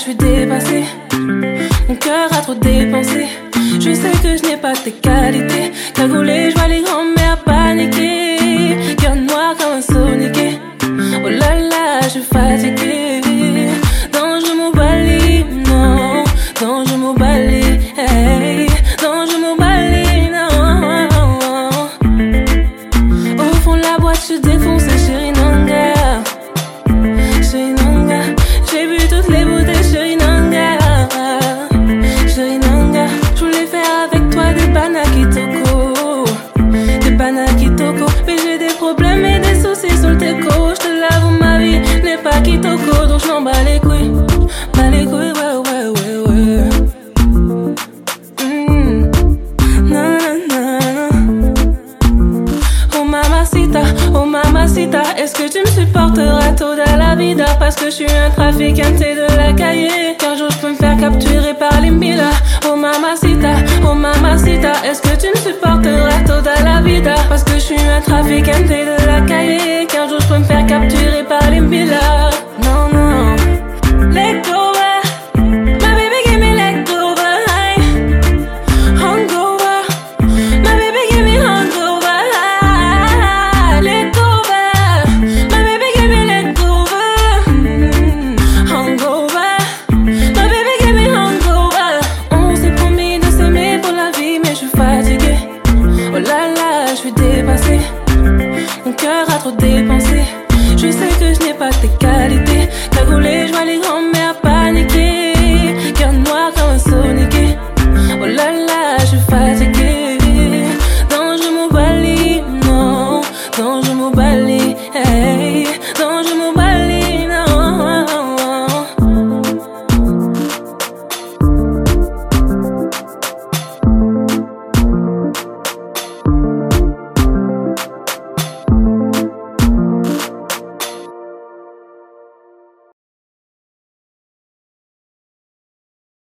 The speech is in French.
suis dépassée. Mon cœur a trop dépensé. Je sais que je n'ai pas tes qualités. Cagoulé, je vois les grands-mères paniquer. Cœur noir comme un soniqué. Oh là là, je suis fatiguée. Non, je m'oublie, non. Non, je m'oublie, hey. Non, je m'oublie, non. Au fond de la boîte, je suis défoncée, chérie Nanga. Chérie Nanga. J'ai bu toutes les bouteilles, chérie Nanga. Chérie Nanga. Je voulais faire avec toi des banakitoko. Des banakitoko. Mais j'ai des problèmes et des soucis sur le teco. Je te l'avoue, ma vie n'est pas kitoko. Donc je m'en bats les couilles. Bats les couilles, ouais, ouais, ouais, ouais. Oh mamacita, est-ce que tu me supporteras toda la vida? Parce que je suis un trafiquant de la calle. Qu'un jour je peux me faire capturer par les Mila. Oh mamacita, est-ce que tu me supporteras toda la vida? Parce que je suis un trafiquant de la calle. Qu'un jour je peux me faire capturer par les Mila.